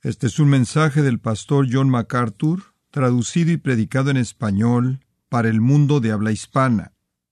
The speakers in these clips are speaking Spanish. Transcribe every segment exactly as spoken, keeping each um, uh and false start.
Este es un mensaje del pastor John MacArthur, traducido y predicado en español para el mundo de habla hispana.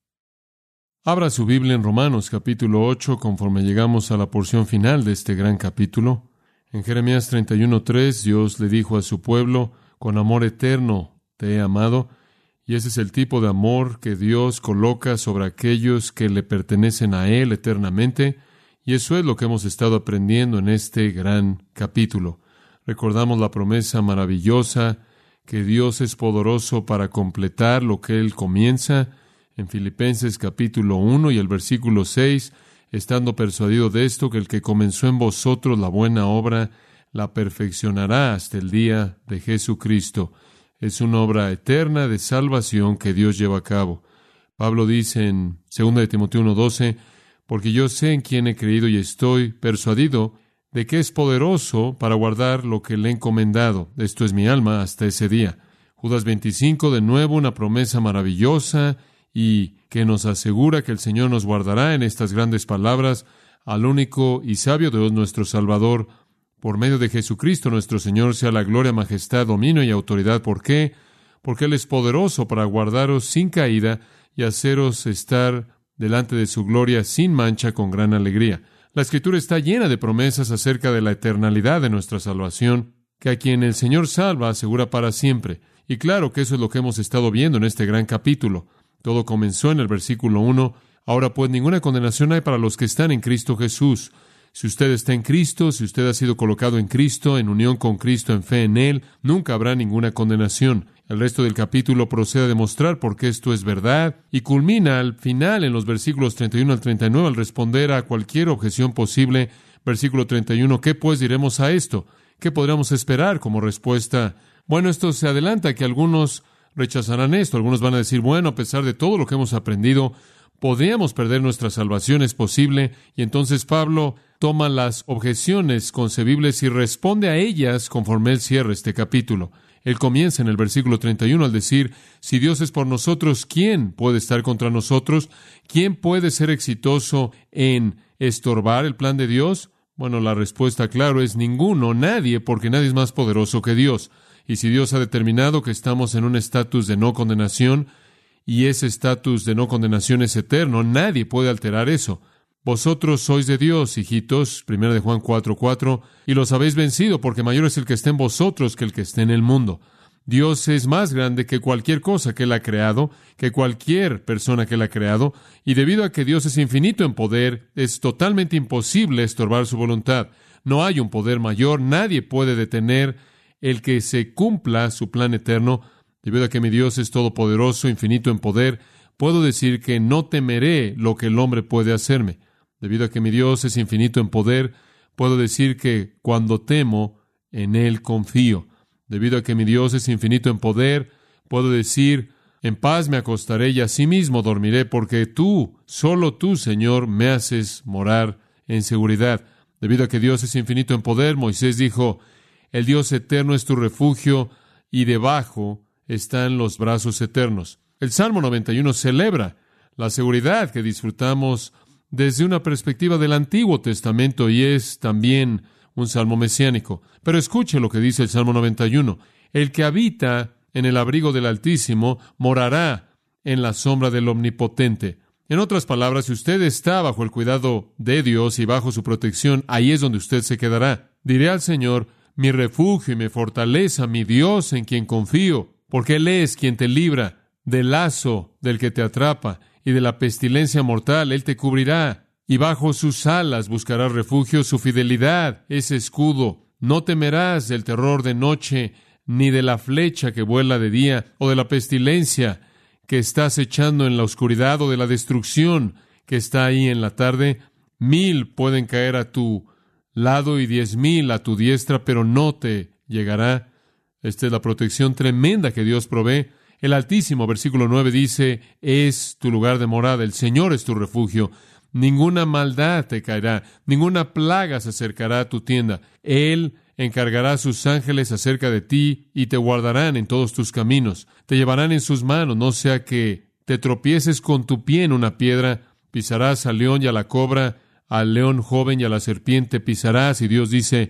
Abra su Biblia en Romanos capítulo ocho, conforme llegamos a la porción final de este gran capítulo. En Jeremías treinta y uno tres, Dios le dijo a su pueblo: con amor eterno te he amado. Y ese es el tipo de amor que Dios coloca sobre aquellos que le pertenecen a Él eternamente. Y eso es lo que hemos estado aprendiendo en este gran capítulo. Recordamos la promesa maravillosa que Dios es poderoso para completar lo que Él comienza. En Filipenses capítulo uno y el versículo seis, estando persuadido de esto, que el que comenzó en vosotros la buena obra, la perfeccionará hasta el día de Jesucristo. Es una obra eterna de salvación que Dios lleva a cabo. Pablo dice en segunda de Timoteo uno doce, porque yo sé en quién he creído y estoy persuadido de que es poderoso para guardar lo que le he encomendado. Esto es mi alma hasta ese día. Judas veinticinco, de nuevo una promesa maravillosa y que nos asegura que el Señor nos guardará en estas grandes palabras: al único y sabio Dios nuestro Salvador, por medio de Jesucristo nuestro Señor, sea la gloria, majestad, dominio y autoridad. ¿Por qué? Porque Él es poderoso para guardaros sin caída y haceros estar delante de su gloria sin mancha con gran alegría. La Escritura está llena de promesas acerca de la eternalidad de nuestra salvación, que a quien el Señor salva asegura para siempre. Y claro que eso es lo que hemos estado viendo en este gran capítulo. Todo comenzó en el versículo uno. Ahora pues ninguna condenación hay para los que están en Cristo Jesús. Si usted está en Cristo, si usted ha sido colocado en Cristo, en unión con Cristo, en fe en Él, nunca habrá ninguna condenación. El resto del capítulo procede a demostrar por qué esto es verdad y culmina al final en los versículos treinta y uno al treinta y nueve al responder a cualquier objeción posible. Versículo treinta y uno, ¿qué pues diremos a esto? ¿Qué podríamos esperar como respuesta? Bueno, esto se adelanta que algunos rechazarán esto. Algunos van a decir, bueno, a pesar de todo lo que hemos aprendido, podríamos perder nuestra salvación, es posible. Y entonces Pablo toma las objeciones concebibles y responde a ellas conforme él cierra este capítulo. Él comienza en el versículo treinta y uno al decir, si Dios es por nosotros, ¿quién puede estar contra nosotros? ¿Quién puede ser exitoso en estorbar el plan de Dios? Bueno, la respuesta, claro, es ninguno, nadie, porque nadie es más poderoso que Dios. Y si Dios ha determinado que estamos en un estatus de no condenación, y ese estatus de no condenación es eterno, nadie puede alterar eso. Vosotros sois de Dios, hijitos, primera de Juan cuatro cuatro, y los habéis vencido, porque mayor es el que está en vosotros que el que está en el mundo. Dios es más grande que cualquier cosa que Él ha creado, que cualquier persona que Él ha creado, y debido a que Dios es infinito en poder, es totalmente imposible estorbar su voluntad. No hay un poder mayor, nadie puede detener el que se cumpla su plan eterno. Debido a que mi Dios es todopoderoso, infinito en poder, puedo decir que no temeré lo que el hombre puede hacerme. Debido a que mi Dios es infinito en poder, puedo decir que cuando temo, en Él confío. Debido a que mi Dios es infinito en poder, puedo decir, en paz me acostaré y asimismo dormiré, porque tú, solo tú, Señor, me haces morar en seguridad. Debido a que Dios es infinito en poder, Moisés dijo, el Dios eterno es tu refugio y debajo están los brazos eternos. El Salmo noventa y uno celebra la seguridad que disfrutamos desde una perspectiva del Antiguo Testamento y es también un salmo mesiánico. Pero escuche lo que dice el Salmo noventa y uno. El que habita en el abrigo del Altísimo morará en la sombra del Omnipotente. En otras palabras, si usted está bajo el cuidado de Dios y bajo su protección, ahí es donde usted se quedará. Diré al Señor, mi refugio y mi fortaleza, mi Dios en quien confío, porque Él es quien te libra del lazo del que te atrapa y de la pestilencia mortal. Él te cubrirá, y bajo sus alas buscarás refugio. Su fidelidad es escudo. No temerás del terror de noche, ni de la flecha que vuela de día, o de la pestilencia que estás echando en la oscuridad, o de la destrucción que está ahí en la tarde. Mil pueden caer a tu lado y diez mil a tu diestra, pero no te llegará. Esta es la protección tremenda que Dios provee. El Altísimo, versículo nueve, dice, es tu lugar de morada, el Señor es tu refugio. Ninguna maldad te caerá, ninguna plaga se acercará a tu tienda. Él encargará a sus ángeles acerca de ti y te guardarán en todos tus caminos. Te llevarán en sus manos, no sea que te tropieces con tu pie en una piedra. Pisarás al león y a la cobra, al león joven y a la serpiente pisarás. Y Dios dice,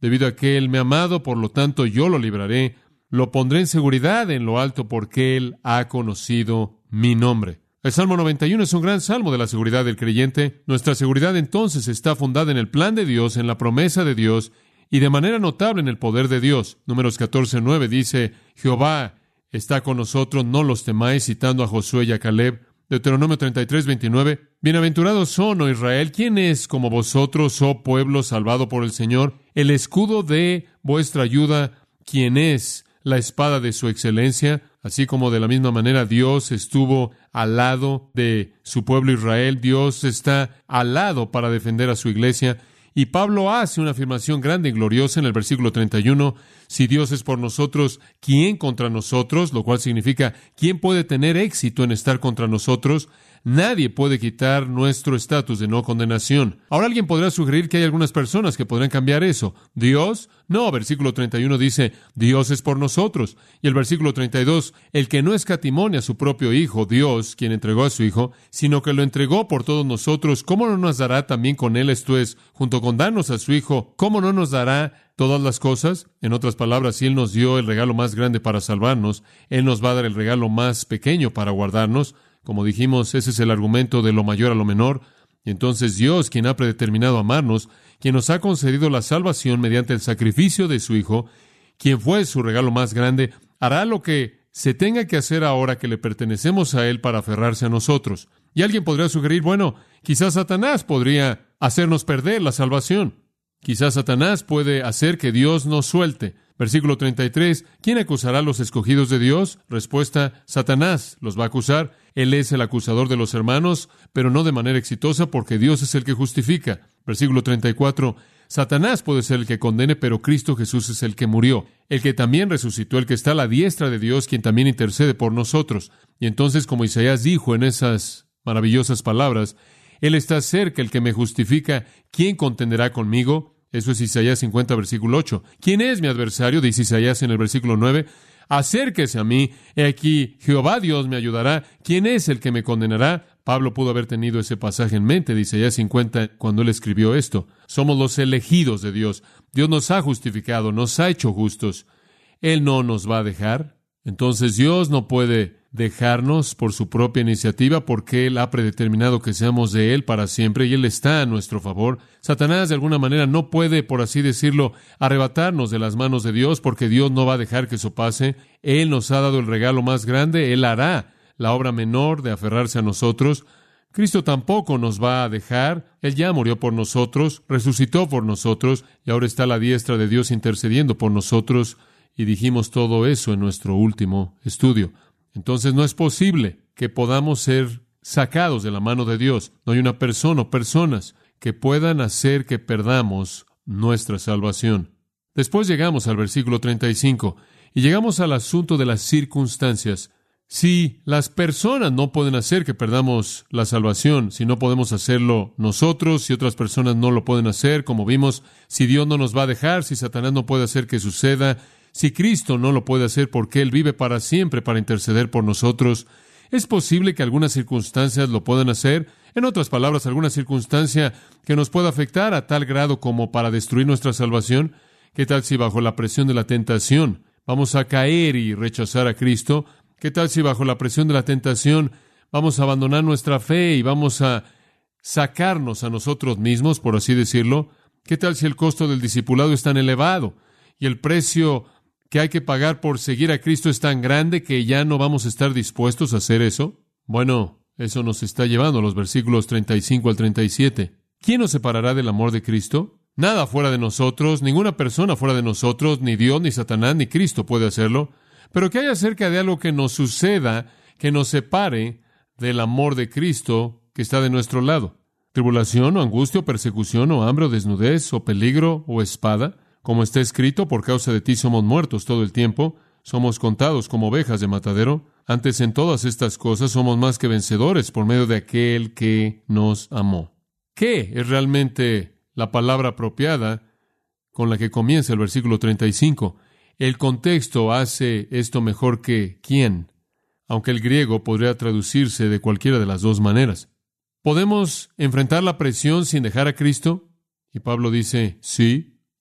Debido a que Él me ha amado, por lo tanto yo lo libraré. Lo pondré en seguridad en lo alto porque Él ha conocido mi nombre. El Salmo noventa y uno es un gran salmo de la seguridad del creyente. Nuestra seguridad entonces está fundada en el plan de Dios, en la promesa de Dios y de manera notable en el poder de Dios. Números catorce nueve dice, Jehová está con nosotros, no los temáis, citando a Josué y a Caleb. Deuteronomio treinta y tres veintinueve, bienaventurados son, oh Israel, ¿quién es como vosotros, oh pueblo salvado por el Señor? El escudo de vuestra ayuda, ¿quién es la espada de su excelencia? Así como de la misma manera Dios estuvo al lado de su pueblo Israel, Dios está al lado para defender a su iglesia. Y Pablo hace una afirmación grande y gloriosa en el versículo treinta y uno, si Dios es por nosotros, ¿quién contra nosotros? Lo cual significa, ¿quién puede tener éxito en estar contra nosotros? Nadie puede quitar nuestro estatus de no condenación. Ahora alguien podrá sugerir que hay algunas personas que podrán cambiar eso. ¿Dios? No, versículo treinta y uno dice, Dios es por nosotros. Y el versículo treinta y dos, el que no escatimone a su propio Hijo, Dios, quien entregó a su Hijo, sino que lo entregó por todos nosotros, ¿cómo no nos dará también con Él, esto es, junto con darnos a su Hijo, cómo no nos dará todas las cosas? En otras palabras, si Él nos dio el regalo más grande para salvarnos, Él nos va a dar el regalo más pequeño para guardarnos. Como dijimos, ese es el argumento de lo mayor a lo menor. Y entonces Dios, quien ha predeterminado amarnos, quien nos ha concedido la salvación mediante el sacrificio de su Hijo, quien fue su regalo más grande, hará lo que se tenga que hacer ahora que le pertenecemos a Él para aferrarse a nosotros. Y alguien podría sugerir, bueno, quizás Satanás podría hacernos perder la salvación. Quizás Satanás puede hacer que Dios nos suelte. Versículo treinta y tres, ¿quién acusará a los escogidos de Dios? Respuesta, Satanás los va a acusar. Él es el acusador de los hermanos, pero no de manera exitosa porque Dios es el que justifica. Versículo treinta y cuatro, Satanás puede ser el que condene, pero Cristo Jesús es el que murió, el que también resucitó, el que está a la diestra de Dios, quien también intercede por nosotros. Y entonces, como Isaías dijo en esas maravillosas palabras, Él está cerca, el que me justifica, ¿quién contenderá conmigo? Eso es Isaías cincuenta, versículo ocho. ¿Quién es mi adversario? Dice Isaías en el versículo nueve. Acérquese a mí. He aquí, Jehová Dios me ayudará. ¿Quién es el que me condenará? Pablo pudo haber tenido ese pasaje en mente de Isaías cincuenta cuando él escribió esto. Somos los elegidos de Dios. Dios nos ha justificado, nos ha hecho justos. Él no nos va a dejar. Entonces Dios no puede dejarnos por su propia iniciativa porque Él ha predeterminado que seamos de Él para siempre y Él está a nuestro favor. Satanás de alguna manera no puede, por así decirlo, arrebatarnos de las manos de Dios porque Dios no va a dejar que eso pase. Él nos ha dado el regalo más grande, Él hará la obra menor de aferrarse a nosotros. Cristo tampoco nos va a dejar. Él ya murió por nosotros, resucitó por nosotros y ahora está a la diestra de Dios intercediendo por nosotros. Y dijimos todo eso en nuestro último estudio. Entonces no es posible que podamos ser sacados de la mano de Dios. No hay una persona o personas que puedan hacer que perdamos nuestra salvación. Después llegamos al versículo treinta y cinco y llegamos al asunto de las circunstancias. Si las personas no pueden hacer que perdamos la salvación, si no podemos hacerlo nosotros, si otras personas no lo pueden hacer, como vimos, si Dios no nos va a dejar, si Satanás no puede hacer que suceda, si Cristo no lo puede hacer porque Él vive para siempre para interceder por nosotros, ¿es posible que algunas circunstancias lo puedan hacer? En otras palabras, alguna circunstancia que nos pueda afectar a tal grado como para destruir nuestra salvación. ¿Qué tal si bajo la presión de la tentación vamos a caer y rechazar a Cristo? ¿Qué tal si bajo la presión de la tentación vamos a abandonar nuestra fe y vamos a sacarnos a nosotros mismos, por así decirlo? ¿Qué tal si el costo del discipulado es tan elevado y el precio que hay que pagar por seguir a Cristo es tan grande que ya no vamos a estar dispuestos a hacer eso? Bueno, eso nos está llevando a los versículos treinta y cinco al treinta y siete. ¿Quién nos separará del amor de Cristo? Nada fuera de nosotros, ninguna persona fuera de nosotros, ni Dios, ni Satanás, ni Cristo puede hacerlo. Pero ¿qué hay acerca de algo que nos suceda, que nos separe del amor de Cristo que está de nuestro lado? ¿Tribulación, o angustia, o persecución, o hambre, o desnudez, o peligro, o espada? Como está escrito, por causa de ti somos muertos todo el tiempo, somos contados como ovejas de matadero. Antes en todas estas cosas somos más que vencedores por medio de aquel que nos amó. ¿Qué es realmente la palabra apropiada con la que comienza el versículo treinta y cinco? El contexto hace esto mejor que ¿quién? Aunque el griego podría traducirse de cualquiera de las dos maneras. ¿Podemos enfrentar la presión sin dejar a Cristo? Y Pablo dice, sí.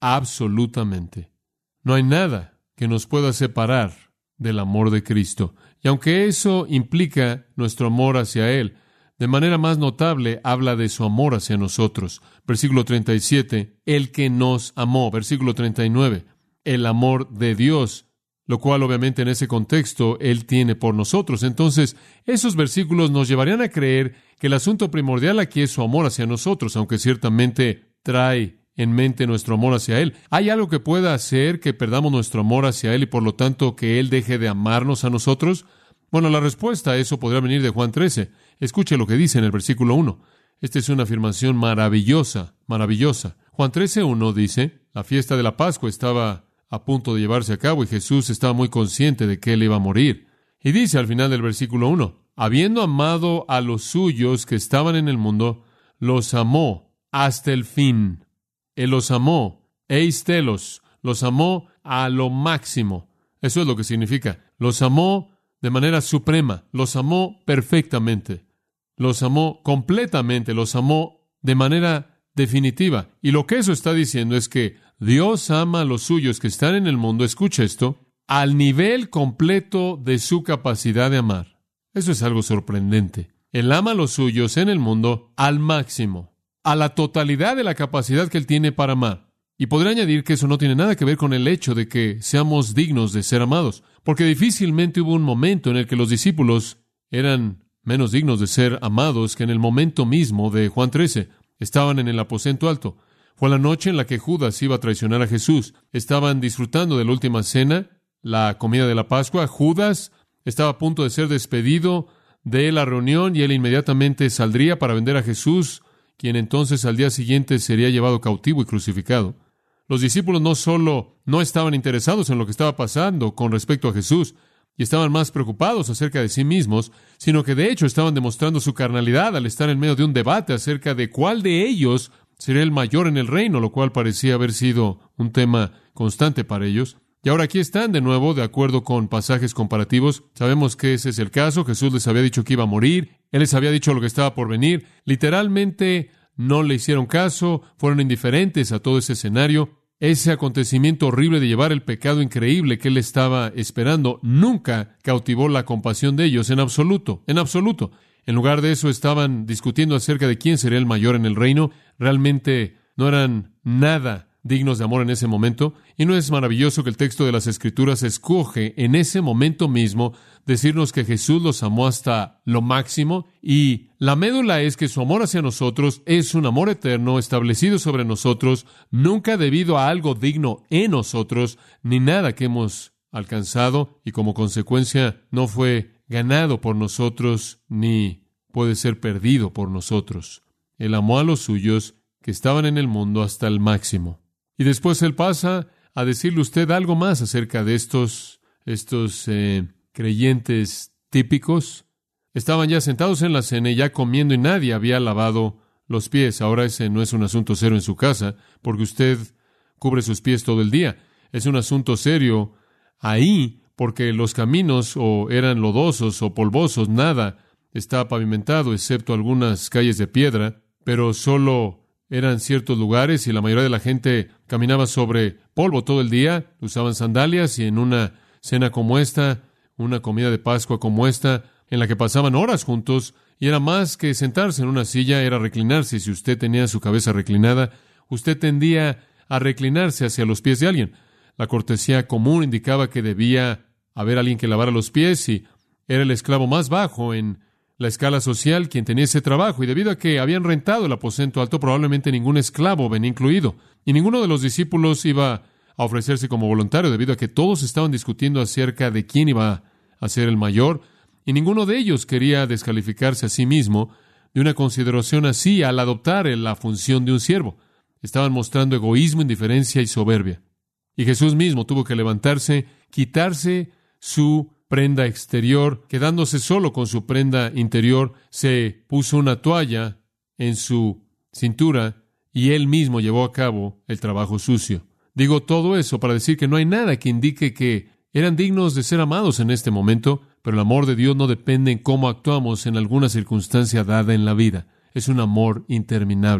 absolutamente. No hay nada que nos pueda separar del amor de Cristo. Y aunque eso implica nuestro amor hacia Él, de manera más notable habla de su amor hacia nosotros. Versículo treinta y siete, el que nos amó. Versículo treinta y nueve, el amor de Dios, lo cual obviamente en ese contexto Él tiene por nosotros. Entonces, esos versículos nos llevarían a creer que el asunto primordial aquí es su amor hacia nosotros, aunque ciertamente trae en mente nuestro amor hacia Él. ¿Hay algo que pueda hacer que perdamos nuestro amor hacia Él y por lo tanto que Él deje de amarnos a nosotros? Bueno, la respuesta a eso podría venir de Juan trece. Escuche lo que dice en el versículo uno. Esta es una afirmación maravillosa, maravillosa. Juan trece uno dice, la fiesta de la Pascua estaba a punto de llevarse a cabo y Jesús estaba muy consciente de que Él iba a morir. Y dice al final del versículo uno, habiendo amado a los suyos que estaban en el mundo, los amó hasta el fin. Él los amó, eistelos, los amó a lo máximo. Eso es lo que significa. Los amó de manera suprema, los amó perfectamente, los amó completamente, los amó de manera definitiva. Y lo que eso está diciendo es que Dios ama a los suyos que están en el mundo, escucha esto, al nivel completo de su capacidad de amar. Eso es algo sorprendente. Él ama a los suyos en el mundo al máximo, a la totalidad de la capacidad que Él tiene para amar. Y podría añadir que eso no tiene nada que ver con el hecho de que seamos dignos de ser amados, porque difícilmente hubo un momento en el que los discípulos eran menos dignos de ser amados que en el momento mismo de Juan trece. Estaban en el aposento alto. Fue la noche en la que Judas iba a traicionar a Jesús. Estaban disfrutando de la última cena, la comida de la Pascua. Judas estaba a punto de ser despedido de la reunión y él inmediatamente saldría para vender a Jesús, quien entonces al día siguiente sería llevado cautivo y crucificado. Los discípulos no solo no estaban interesados en lo que estaba pasando con respecto a Jesús, y estaban más preocupados acerca de sí mismos, sino que de hecho estaban demostrando su carnalidad al estar en medio de un debate acerca de cuál de ellos sería el mayor en el reino, lo cual parecía haber sido un tema constante para ellos. Y ahora aquí están de nuevo, de acuerdo con pasajes comparativos. Sabemos que ese es el caso. Jesús les había dicho que iba a morir. Él les había dicho lo que estaba por venir. Literalmente no le hicieron caso, fueron indiferentes a todo ese escenario. Ese acontecimiento horrible de llevar el pecado increíble que Él estaba esperando nunca cautivó la compasión de ellos en absoluto, en absoluto. En lugar de eso estaban discutiendo acerca de quién sería el mayor en el reino. Realmente no eran nada dignos de amor en ese momento. Y no es maravilloso que el texto de las Escrituras escoge en ese momento mismo decirnos que Jesús los amó hasta lo máximo, y la médula es que su amor hacia nosotros es un amor eterno establecido sobre nosotros, nunca debido a algo digno en nosotros, ni nada que hemos alcanzado, y como consecuencia no fue ganado por nosotros, ni puede ser perdido por nosotros. Él amó a los suyos que estaban en el mundo hasta el máximo. Y después Él pasa a decirle a usted algo más acerca de estos, estos eh, creyentes típicos. Estaban ya sentados en la cena y ya comiendo y nadie había lavado los pies. Ahora ese no es un asunto serio en su casa, porque usted cubre sus pies todo el día. Es un asunto serio ahí, porque los caminos o eran lodosos o polvosos, nada estaba pavimentado, excepto algunas calles de piedra, pero solo eran ciertos lugares y la mayoría de la gente caminaba sobre polvo todo el día, usaban sandalias, y en una cena como esta, una comida de Pascua como esta, en la que pasaban horas juntos, y era más que sentarse en una silla, era reclinarse. Si usted tenía su cabeza reclinada, usted tendía a reclinarse hacia los pies de alguien. La cortesía común indicaba que debía haber alguien que lavara los pies, y era el esclavo más bajo en la escala social quien tenía ese trabajo, y debido a que habían rentado el aposento alto, probablemente ningún esclavo venía incluido, y ninguno de los discípulos iba a ofrecerse como voluntario, debido a que todos estaban discutiendo acerca de quién iba a ser el mayor, y ninguno de ellos quería descalificarse a sí mismo de una consideración así al adoptar la función de un siervo. Estaban mostrando egoísmo, indiferencia y soberbia. Y Jesús mismo tuvo que levantarse, quitarse su prenda exterior, quedándose solo con su prenda interior, se puso una toalla en su cintura y Él mismo llevó a cabo el trabajo sucio. Digo todo eso para decir que no hay nada que indique que eran dignos de ser amados en este momento, pero el amor de Dios no depende en cómo actuamos en alguna circunstancia dada en la vida. Es un amor interminable.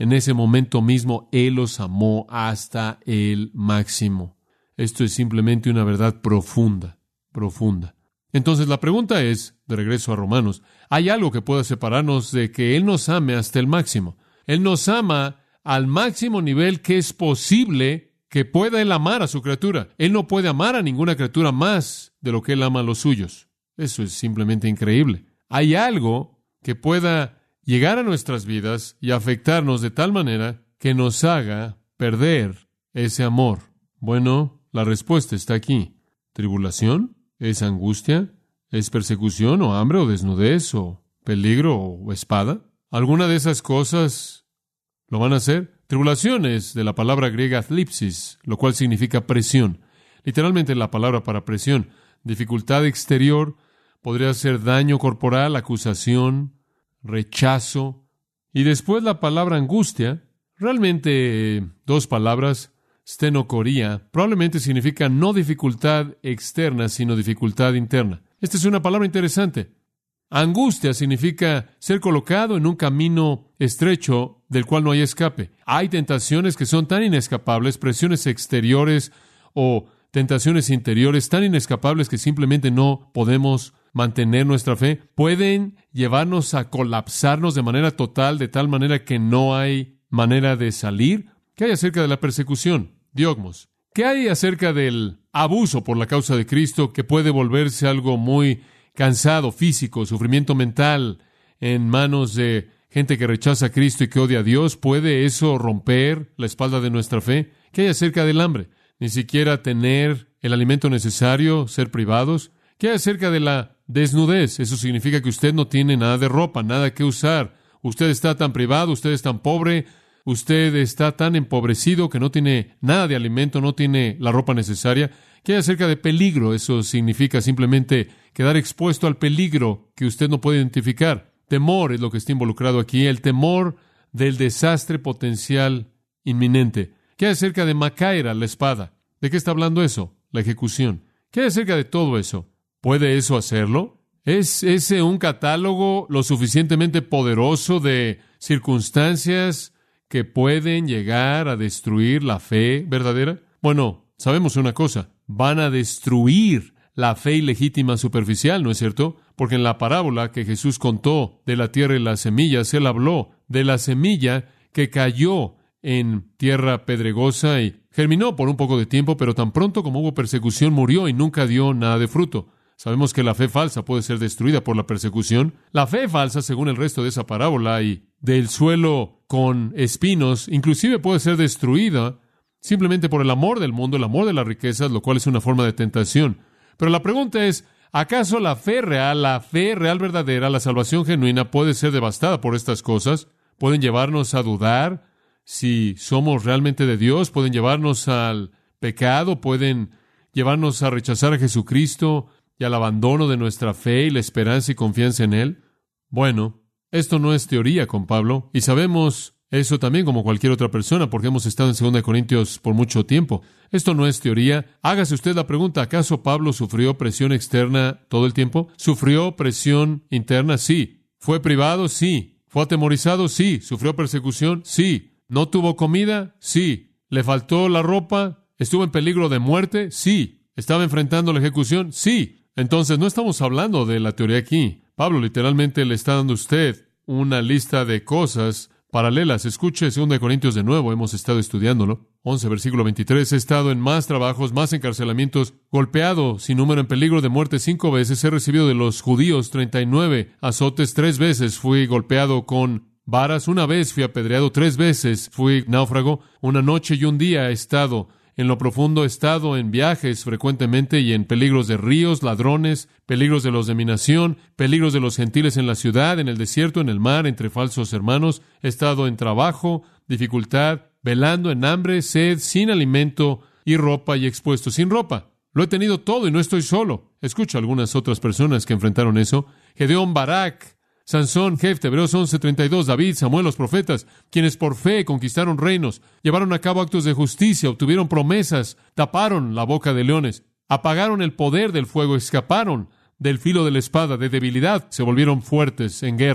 en ese momento mismo, Él los amó hasta el máximo. Esto es simplemente una verdad profunda, profunda. Entonces la pregunta es, de regreso a Romanos, ¿hay algo que pueda separarnos de que Él nos ame hasta el máximo? Él nos ama al máximo nivel que es posible que pueda Él amar a su criatura. Él no puede amar a ninguna criatura más de lo que Él ama a los suyos. Eso es simplemente increíble. Hay algo que pueda llegar a nuestras vidas y afectarnos de tal manera que nos haga perder ese amor. Bueno, la respuesta está aquí. ¿Tribulación? ¿Es angustia? ¿Es persecución o hambre o desnudez o peligro o espada? ¿Alguna de esas cosas lo van a hacer? Tribulación es de la palabra griega thlipsis, lo cual significa presión. Literalmente la palabra para presión. Dificultad exterior, podría ser daño corporal, acusación, rechazo. Y después la palabra angustia, realmente dos palabras, stenocoría, probablemente significa no dificultad externa, sino dificultad interna. Esta es una palabra interesante. Angustia significa ser colocado en un camino estrecho del cual no hay escape. Hay tentaciones que son tan inescapables, presiones exteriores o tentaciones interiores tan inescapables que simplemente no podemos mantener nuestra fe. Pueden llevarnos a colapsarnos de manera total, de tal manera que no hay manera de salir. ¿Qué hay acerca de la persecución? Diogmos. ¿Qué hay acerca del abuso por la causa de Cristo que puede volverse algo muy cansado, físico, sufrimiento mental en manos de gente que rechaza a Cristo y que odia a Dios? ¿Puede eso romper la espalda de nuestra fe? ¿Qué hay acerca del hambre? Ni siquiera tener el alimento necesario, ser privados. ¿Qué hay acerca de la desnudez? Eso significa que usted no tiene nada de ropa, nada que usar. Usted está tan privado, usted es tan pobre, usted está tan empobrecido que no tiene nada de alimento, no tiene la ropa necesaria. ¿Qué hay acerca de peligro? Eso significa simplemente quedar expuesto al peligro que usted no puede identificar. Temor es lo que está involucrado aquí, el temor del desastre potencial inminente. ¿Qué hay acerca de Macaira, la espada? ¿De qué está hablando eso? La ejecución. ¿Qué hay acerca de todo eso? ¿Puede eso hacerlo? ¿Es ese un catálogo lo suficientemente poderoso de circunstancias que pueden llegar a destruir la fe verdadera? Bueno, sabemos una cosa, van a destruir la fe ilegítima superficial, ¿no es cierto? Porque en la parábola que Jesús contó de la tierra y las semillas, Él habló de la semilla que cayó en tierra pedregosa y germinó por un poco de tiempo, pero tan pronto como hubo persecución murió y nunca dio nada de fruto. Sabemos que la fe falsa puede ser destruida por la persecución. La fe falsa, según el resto de esa parábola y del suelo con espinos, inclusive puede ser destruida simplemente por el amor del mundo, el amor de las riquezas, lo cual es una forma de tentación. Pero la pregunta es, ¿acaso la fe real, la fe real verdadera, la salvación genuina puede ser devastada por estas cosas? ¿Pueden llevarnos a dudar si somos realmente de Dios? ¿Pueden llevarnos al pecado? ¿Pueden llevarnos a rechazar a Jesucristo y al abandono de nuestra fe y la esperanza y confianza en Él? Bueno, esto no es teoría con Pablo, y sabemos eso también como cualquier otra persona, porque hemos estado en segunda de Corintios por mucho tiempo. Esto no es teoría. Hágase usted la pregunta, ¿acaso Pablo sufrió presión externa todo el tiempo? ¿Sufrió presión interna? Sí. ¿Fue privado? Sí. ¿Fue atemorizado? Sí. ¿Sufrió persecución? Sí. ¿No tuvo comida? Sí. ¿Le faltó la ropa? ¿Estuvo en peligro de muerte? Sí. ¿Estaba enfrentando la ejecución? Sí. Entonces, no estamos hablando de la teoría aquí. Pablo literalmente le está dando a usted una lista de cosas paralelas. Escuche segunda de Corintios de nuevo, hemos estado estudiándolo. once, versículo veintitrés. He estado en más trabajos, más encarcelamientos, golpeado sin número, en peligro de muerte cinco veces. He recibido de los judíos treinta y nueve azotes. Tres veces fui golpeado con varas. Una vez fui apedreado. Tres veces fui náufrago. Una noche y un día he estado en lo profundo, he estado en viajes frecuentemente y en peligros de ríos, ladrones, peligros de los de mi nación, peligros de los gentiles en la ciudad, en el desierto, en el mar, entre falsos hermanos. He estado en trabajo, dificultad, velando, en hambre, sed, sin alimento y ropa, y expuesto sin ropa. Lo he tenido todo y no estoy solo. Escucha algunas otras personas que enfrentaron eso. Gedeón, Barak, Sansón, Jefte, Hebreos once treinta y dos, David, Samuel, los profetas, quienes por fe conquistaron reinos, llevaron a cabo actos de justicia, obtuvieron promesas, taparon la boca de leones, apagaron el poder del fuego, escaparon del filo de la espada, de debilidad se volvieron fuertes en guerra.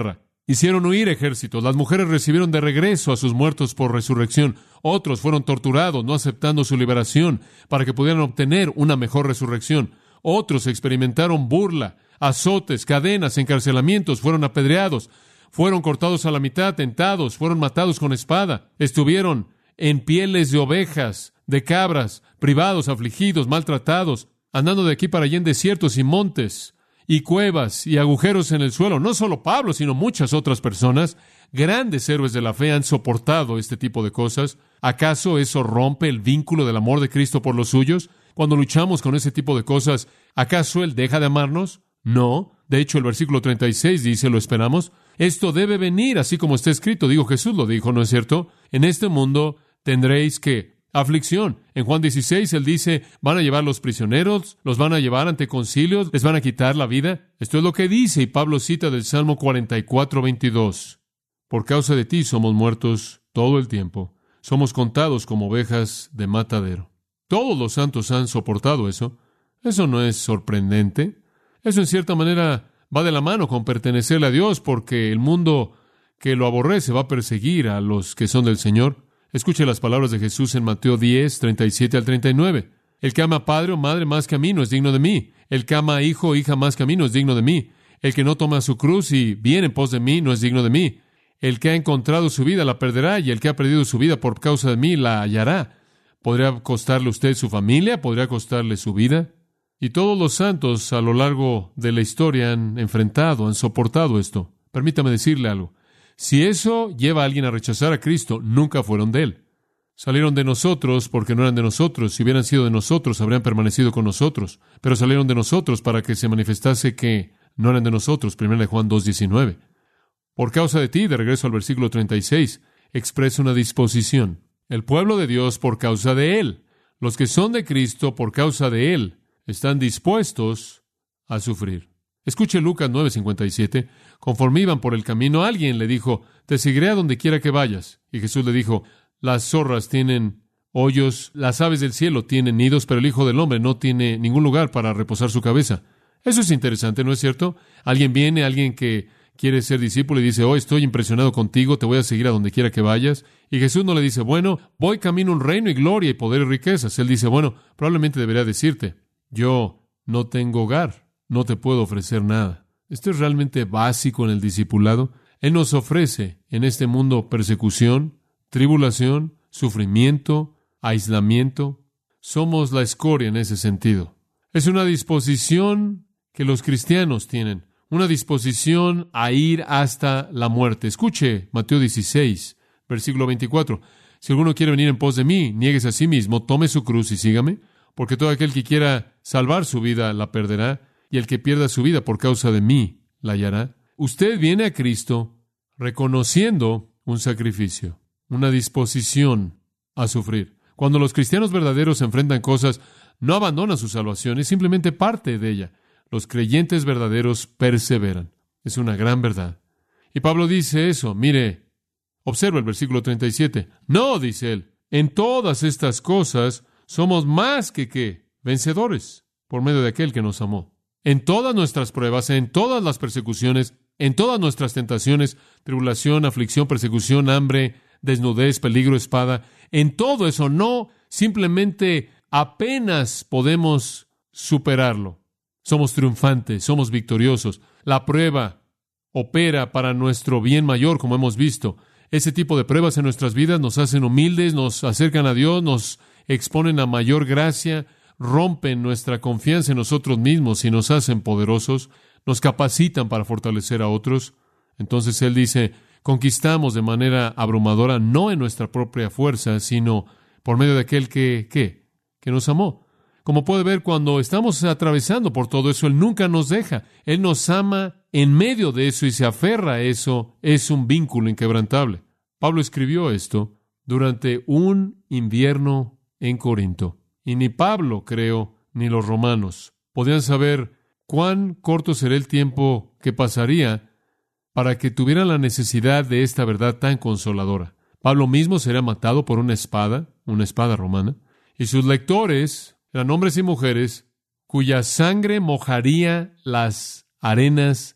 Hicieron huir ejércitos. Las mujeres recibieron de regreso a sus muertos por resurrección. Otros fueron torturados, no aceptando su liberación, para que pudieran obtener una mejor resurrección. Otros experimentaron burla, azotes, cadenas, encarcelamientos, fueron apedreados, fueron cortados a la mitad, tentados, fueron matados con espada. Estuvieron en pieles de ovejas, de cabras, privados, afligidos, maltratados, andando de aquí para allá en desiertos y montes, y cuevas y agujeros en el suelo. No solo Pablo, sino muchas otras personas, grandes héroes de la fe, han soportado este tipo de cosas. ¿Acaso eso rompe el vínculo del amor de Cristo por los suyos? Cuando luchamos con ese tipo de cosas, ¿acaso Él deja de amarnos? No. De hecho, el versículo treinta y seis dice, ¿lo esperamos? Esto debe venir, así como está escrito. Digo, Jesús lo dijo, ¿no es cierto? En este mundo tendréis que aflicción. En Juan dieciséis, Él dice, van a llevar los prisioneros, los van a llevar ante concilios, les van a quitar la vida. Esto es lo que dice, y Pablo cita del Salmo cuarenta y cuatro, veintidós. Por causa de ti somos muertos todo el tiempo. Somos contados como ovejas de matadero. Todos los santos han soportado eso. Eso no es sorprendente. Eso en cierta manera va de la mano con pertenecerle a Dios, porque el mundo que lo aborrece va a perseguir a los que son del Señor. Escuche las palabras de Jesús en Mateo diez, treinta y siete al treinta y nueve. El que ama a padre o madre más que a mí no es digno de mí. El que ama a hijo o hija más que a mí no es digno de mí. El que no toma su cruz y viene en pos de mí no es digno de mí. El que ha encontrado su vida la perderá, y el que ha perdido su vida por causa de mí la hallará. ¿Podría costarle a usted su familia? ¿Podría costarle su vida? Y todos los santos a lo largo de la historia han enfrentado, han soportado esto. Permítame decirle algo. Si eso lleva a alguien a rechazar a Cristo, nunca fueron de Él. Salieron de nosotros porque no eran de nosotros. Si hubieran sido de nosotros, habrían permanecido con nosotros. Pero salieron de nosotros para que se manifestase que no eran de nosotros. primera de Juan dos, diecinueve. Por causa de ti, de regreso al versículo treinta y seis, expresa una disposición. El pueblo de Dios por causa de Él. Los que son de Cristo por causa de Él están dispuestos a sufrir. Escuche Lucas nueve, cincuenta y siete. Conforme iban por el camino, alguien le dijo, te seguiré a donde quiera que vayas. Y Jesús le dijo, las zorras tienen hoyos, las aves del cielo tienen nidos, pero el Hijo del Hombre no tiene ningún lugar para reposar su cabeza. Eso es interesante, ¿no es cierto? Alguien viene, alguien que quiere ser discípulo y dice, oh, estoy impresionado contigo, te voy a seguir a donde quiera que vayas. Y Jesús no le dice, bueno, voy camino a un reino y gloria y poder y riquezas. Él dice, bueno, probablemente debería decirte, yo no tengo hogar, no te puedo ofrecer nada. Esto es realmente básico en el discipulado. Él nos ofrece en este mundo persecución, tribulación, sufrimiento, aislamiento. Somos la escoria en ese sentido. Es una disposición que los cristianos tienen, una disposición a ir hasta la muerte. Escuche Mateo dieciséis, versículo veinticuatro. Si alguno quiere venir en pos de mí, niéguese a sí mismo, tome su cruz y sígame, porque todo aquel que quiera salvar su vida la perderá, y el que pierda su vida por causa de mí la hallará. Usted viene a Cristo reconociendo un sacrificio, una disposición a sufrir. Cuando los cristianos verdaderos enfrentan cosas, no abandonan su salvación, es simplemente parte de ella. Los creyentes verdaderos perseveran. Es una gran verdad. Y Pablo dice eso. Mire, observa el versículo treinta y siete. No, dice él, en todas estas cosas somos más que ¿qué? Vencedores por medio de aquel que nos amó. En todas nuestras pruebas, en todas las persecuciones, en todas nuestras tentaciones, tribulación, aflicción, persecución, hambre, desnudez, peligro, espada, en todo eso no simplemente apenas podemos superarlo. Somos triunfantes, somos victoriosos. La prueba opera para nuestro bien mayor, como hemos visto. Ese tipo de pruebas en nuestras vidas nos hacen humildes, nos acercan a Dios, nos exponen a mayor gracia, rompen nuestra confianza en nosotros mismos y nos hacen poderosos, nos capacitan para fortalecer a otros. Entonces Él dice, conquistamos de manera abrumadora, no en nuestra propia fuerza, sino por medio de aquel que, ¿qué? Que nos amó. Como puede ver, cuando estamos atravesando por todo eso, Él nunca nos deja. Él nos ama en medio de eso y se aferra a eso. Es un vínculo inquebrantable. Pablo escribió esto durante un invierno en Corinto. Y ni Pablo, creo, ni los romanos podían saber cuán corto será el tiempo que pasaría para que tuvieran la necesidad de esta verdad tan consoladora. Pablo mismo será matado por una espada, una espada romana, y sus lectores eran hombres y mujeres cuya sangre mojaría las arenas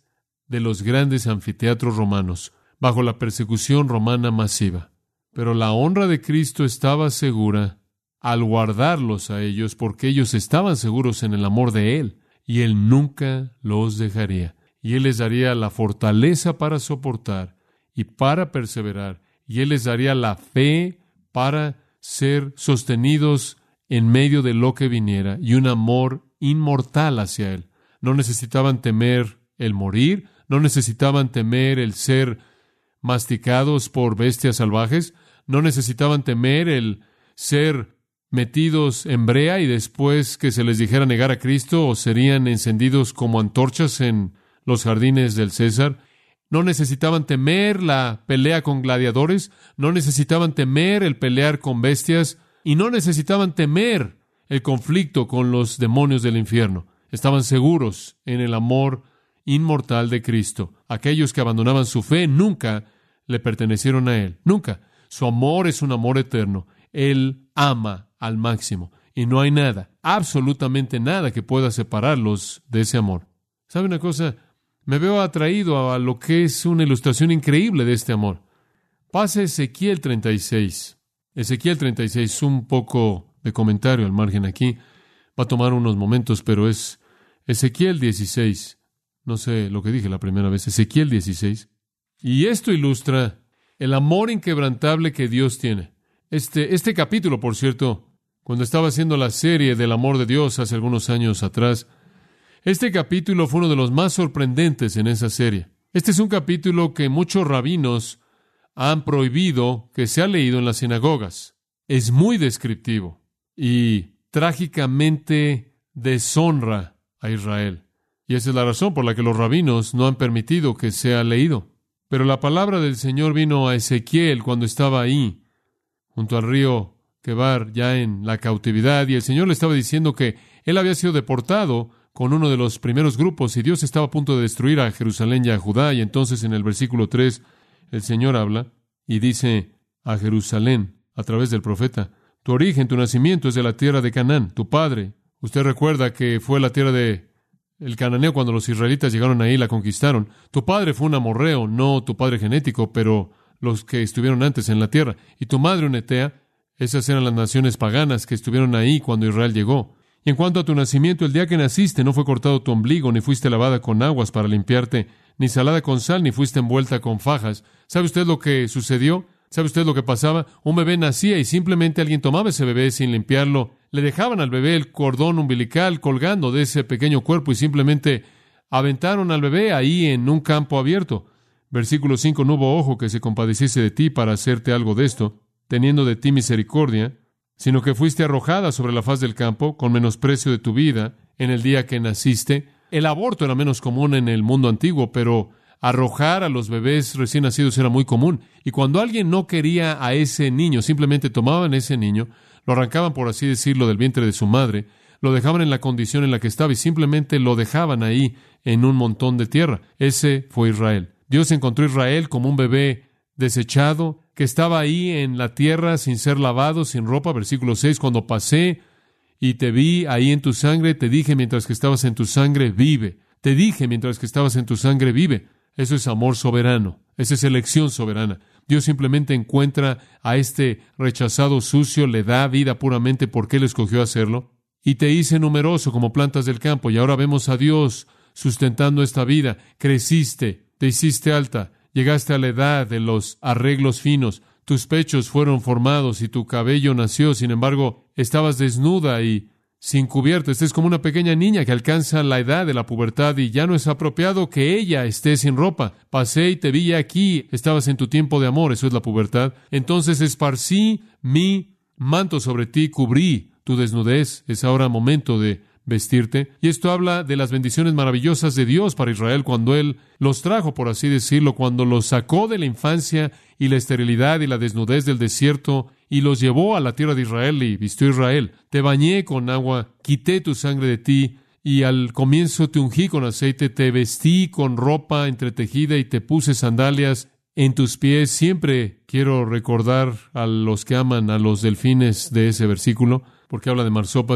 de los grandes anfiteatros romanos, bajo la persecución romana masiva. Pero la honra de Cristo estaba segura al guardarlos a ellos, porque ellos estaban seguros en el amor de Él, y Él nunca los dejaría. Y Él les daría la fortaleza para soportar y para perseverar, y Él les daría la fe para ser sostenidos en medio de lo que viniera, y un amor inmortal hacia Él. No necesitaban temer el morir, no necesitaban temer el ser masticados por bestias salvajes, no necesitaban temer el ser metidos en brea y después que se les dijera negar a Cristo, o serían encendidos como antorchas en los jardines del César. No necesitaban temer la pelea con gladiadores, no necesitaban temer el pelear con bestias, y no necesitaban temer el conflicto con los demonios del infierno. Estaban seguros en el amor inmortal de Cristo. Aquellos que abandonaban su fe nunca le pertenecieron a Él. Nunca. Su amor es un amor eterno. Él ama al máximo. Y no hay nada, absolutamente nada que pueda separarlos de ese amor. ¿Sabe una cosa? Me veo atraído a lo que es una ilustración increíble de este amor. Pase Ezequiel treinta y seis. Ezequiel treinta y seis, un poco de comentario al margen aquí. Va a tomar unos momentos, pero es Ezequiel dieciséis. No sé lo que dije la primera vez. Ezequiel dieciséis. Y esto ilustra el amor inquebrantable que Dios tiene. Este, este capítulo, por cierto, cuando estaba haciendo la serie del amor de Dios hace algunos años atrás, este capítulo fue uno de los más sorprendentes en esa serie. Este es un capítulo que muchos rabinos han prohibido que sea leído en las sinagogas. Es muy descriptivo y trágicamente deshonra a Israel. Y esa es la razón por la que los rabinos no han permitido que sea leído. Pero la palabra del Señor vino a Ezequiel cuando estaba ahí, junto al río Quebar, ya en la cautividad, y el Señor le estaba diciendo que él había sido deportado con uno de los primeros grupos, y Dios estaba a punto de destruir a Jerusalén y a Judá. Y entonces en el versículo tres, el Señor habla y dice a Jerusalén, a través del profeta: tu origen, tu nacimiento es de la tierra de Canaán, tu padre. Usted recuerda que fue la tierra de el cananeo cuando los israelitas llegaron ahí y la conquistaron. Tu padre fue un amorreo, no tu padre genético, pero los que estuvieron antes en la tierra. Y tu madre una etea. Esas eran las naciones paganas que estuvieron ahí cuando Israel llegó. Y en cuanto a tu nacimiento, el día que naciste no fue cortado tu ombligo, ni fuiste lavada con aguas para limpiarte, ni salada con sal, ni fuiste envuelta con fajas. ¿Sabe usted lo que sucedió? ¿Sabe usted lo que pasaba? Un bebé nacía y simplemente alguien tomaba ese bebé sin limpiarlo. Le dejaban al bebé el cordón umbilical colgando de ese pequeño cuerpo y simplemente aventaron al bebé ahí en un campo abierto. Versículo cinco, no hubo ojo que se compadeciese de ti para hacerte algo de esto, teniendo de ti misericordia, sino que fuiste arrojada sobre la faz del campo con menosprecio de tu vida en el día que naciste. El aborto era menos común en el mundo antiguo, pero arrojar a los bebés recién nacidos era muy común. Y cuando alguien no quería a ese niño, simplemente tomaban ese niño, lo arrancaban, por así decirlo, del vientre de su madre, lo dejaban en la condición en la que estaba y simplemente lo dejaban ahí en un montón de tierra. Ese fue Israel. Dios encontró a Israel como un bebé desechado, que estaba ahí en la tierra sin ser lavado, sin ropa. Versículo seis, cuando pasé y te vi ahí en tu sangre, te dije mientras que estabas en tu sangre, vive. Te dije mientras que estabas en tu sangre, vive. Eso es amor soberano. Esa es elección soberana. Dios simplemente encuentra a este rechazado sucio, le da vida puramente porque Él escogió hacerlo. Y te hice numeroso como plantas del campo. Y ahora vemos a Dios sustentando esta vida. Creciste, te hiciste alta, llegaste a la edad de los arreglos finos. Tus pechos fueron formados y tu cabello nació. Sin embargo, estabas desnuda y sin cubierta. Esta es como una pequeña niña que alcanza la edad de la pubertad y ya no es apropiado que ella esté sin ropa. Pasé y te vi aquí, estabas en tu tiempo de amor, eso es la pubertad. Entonces esparcí mi manto sobre ti, cubrí tu desnudez, es ahora momento de vestirte. Y esto habla de las bendiciones maravillosas de Dios para Israel cuando Él los trajo, por así decirlo, cuando los sacó de la infancia y la esterilidad y la desnudez del desierto y los llevó a la tierra de Israel y vistió a Israel. Te bañé con agua, quité tu sangre de ti y al comienzo te ungí con aceite, te vestí con ropa entretejida y te puse sandalias en tus pies. Siempre quiero recordar a los que aman a los delfines de ese versículo, porque habla de marsopas.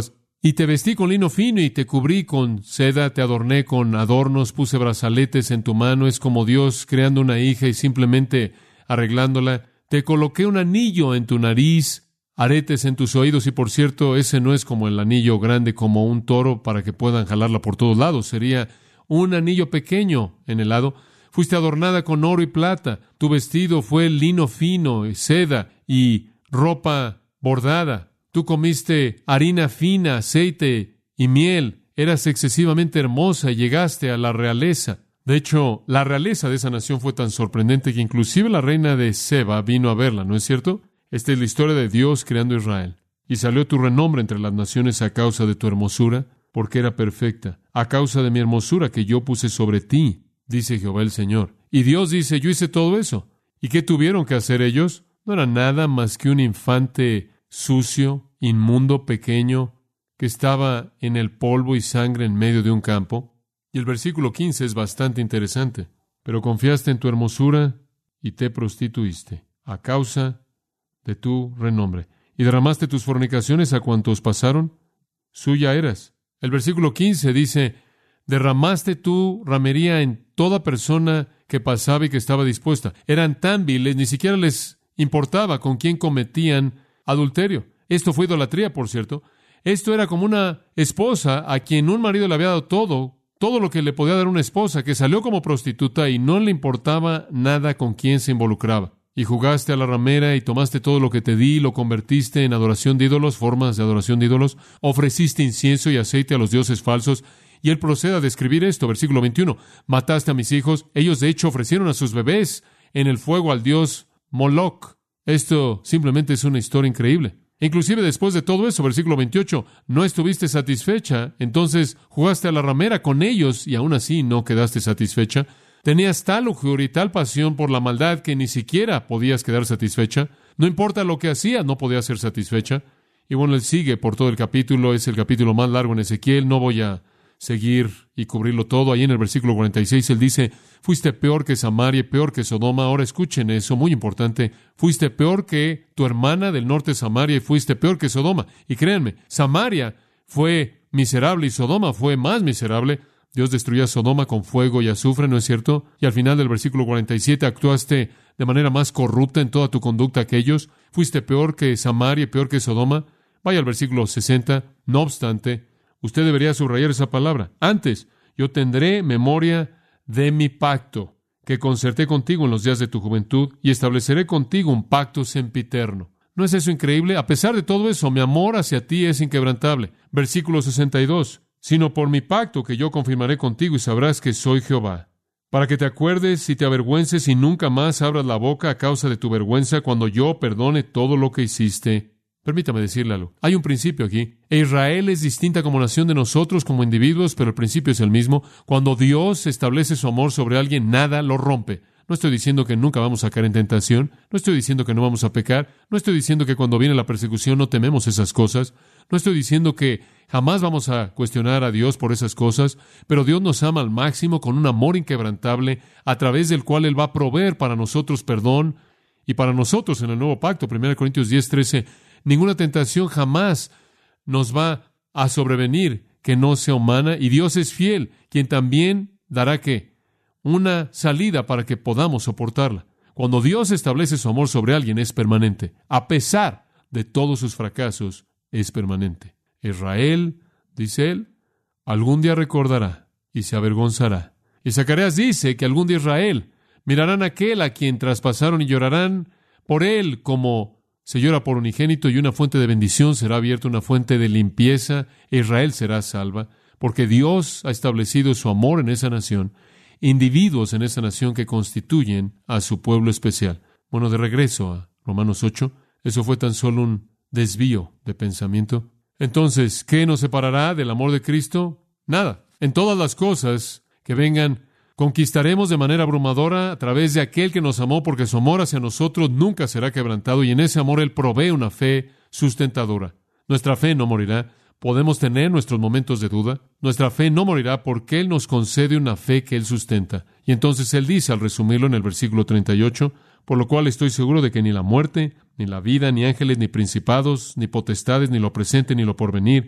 Y te vestí con lino fino y te cubrí con seda, te adorné con adornos, puse brazaletes en tu mano. Es como Dios creando una hija y simplemente arreglándola. Te coloqué un anillo en tu nariz, aretes en tus oídos. Y por cierto, ese no es como el anillo grande como un toro para que puedan jalarla por todos lados. Sería un anillo pequeño en el lado. Fuiste adornada con oro y plata. Tu vestido fue lino fino, y seda y ropa bordada. Tú comiste harina fina, aceite y miel. Eras excesivamente hermosa y llegaste a la realeza. De hecho, la realeza de esa nación fue tan sorprendente que inclusive la reina de Seba vino a verla, ¿no es cierto? Esta es la historia de Dios creando Israel. Y salió tu renombre entre las naciones a causa de tu hermosura, porque era perfecta. A causa de mi hermosura que yo puse sobre ti, dice Jehová el Señor. Y Dios dice, yo hice todo eso. ¿Y qué tuvieron que hacer ellos? No era nada más que un infante sucio, inmundo, pequeño, que estaba en el polvo y sangre en medio de un campo. Y el versículo quince es bastante interesante. Pero confiaste en tu hermosura y te prostituiste a causa de tu renombre. Y derramaste tus fornicaciones a cuantos pasaron, suya eras. El versículo quince dice, derramaste tu ramería en toda persona que pasaba y que estaba dispuesta. Eran tan viles, ni siquiera les importaba con quién cometían adulterio. Esto fue idolatría, por cierto. Esto era como una esposa a quien un marido le había dado todo, todo lo que le podía dar una esposa, que salió como prostituta y no le importaba nada con quién se involucraba. Y jugaste a la ramera y tomaste todo lo que te di y lo convertiste en adoración de ídolos, formas de adoración de ídolos. Ofreciste incienso y aceite a los dioses falsos. Y él procede a describir esto, versículo veintiuno. Mataste a mis hijos. Ellos de hecho ofrecieron a sus bebés en el fuego al dios Moloch. Esto simplemente es una historia increíble. Inclusive después de todo eso, versículo veintiocho, no estuviste satisfecha, entonces jugaste a la ramera con ellos y aún así no quedaste satisfecha. Tenías tal lujuria y tal pasión por la maldad que ni siquiera podías quedar satisfecha. No importa lo que hacías, no podías ser satisfecha. Y bueno, él sigue por todo el capítulo, es el capítulo más largo en Ezequiel, no voy a seguir y cubrirlo todo. Ahí en el versículo cuarenta y seis él dice, fuiste peor que Samaria, peor que Sodoma. Ahora escuchen eso, muy importante. Fuiste peor que tu hermana del norte Samaria y fuiste peor que Sodoma. Y créanme, Samaria fue miserable y Sodoma fue más miserable. Dios destruyó a Sodoma con fuego y azufre, ¿no es cierto? Y al final del versículo cuarenta y siete actuaste de manera más corrupta en toda tu conducta que ellos. Fuiste peor que Samaria y peor que Sodoma. Vaya al versículo sesenta. No obstante, usted debería subrayar esa palabra. Antes, yo tendré memoria de mi pacto que concerté contigo en los días de tu juventud y estableceré contigo un pacto sempiterno. ¿No es eso increíble? A pesar de todo eso, mi amor hacia ti es inquebrantable. Versículo sesenta y dos. Sino por mi pacto que yo confirmaré contigo y sabrás que soy Jehová. Para que te acuerdes y te avergüences y nunca más abras la boca a causa de tu vergüenza cuando yo perdone todo lo que hiciste. Permítame decirle algo. Hay un principio aquí. Israel es distinta como nación de nosotros, como individuos, pero el principio es el mismo. Cuando Dios establece su amor sobre alguien, nada lo rompe. No estoy diciendo que nunca vamos a caer en tentación. No estoy diciendo que no vamos a pecar. No estoy diciendo que cuando viene la persecución no tememos esas cosas. No estoy diciendo que jamás vamos a cuestionar a Dios por esas cosas. Pero Dios nos ama al máximo con un amor inquebrantable a través del cual Él va a proveer para nosotros perdón. Y para nosotros en el nuevo pacto, primera Corintios diez, trece, ninguna tentación jamás nos va a sobrevenir que no sea humana. Y Dios es fiel, quien también dará ¿qué? Una salida para que podamos soportarla. Cuando Dios establece su amor sobre alguien, es permanente. A pesar de todos sus fracasos, es permanente. Israel, dice él, algún día recordará y se avergonzará. Y Zacarías dice que algún día Israel mirarán a aquel a quien traspasaron y llorarán por él como se llora por unigénito, y una fuente de bendición será abierta, una fuente de limpieza. Israel será salva, porque Dios ha establecido su amor en esa nación, individuos en esa nación que constituyen a su pueblo especial. Bueno, de regreso a Romanos ocho, eso fue tan solo un desvío de pensamiento. Entonces, ¿qué nos separará del amor de Cristo? Nada. En todas las cosas que vengan, conquistaremos de manera abrumadora a través de aquel que nos amó, porque su amor hacia nosotros nunca será quebrantado, y en ese amor Él provee una fe sustentadora. Nuestra fe no morirá. Podemos tener nuestros momentos de duda. Nuestra fe no morirá porque Él nos concede una fe que Él sustenta. Y entonces Él dice, al resumirlo en el versículo treinta y ocho, por lo cual estoy seguro de que ni la muerte, ni la vida, ni ángeles, ni principados, ni potestades, ni lo presente, ni lo porvenir,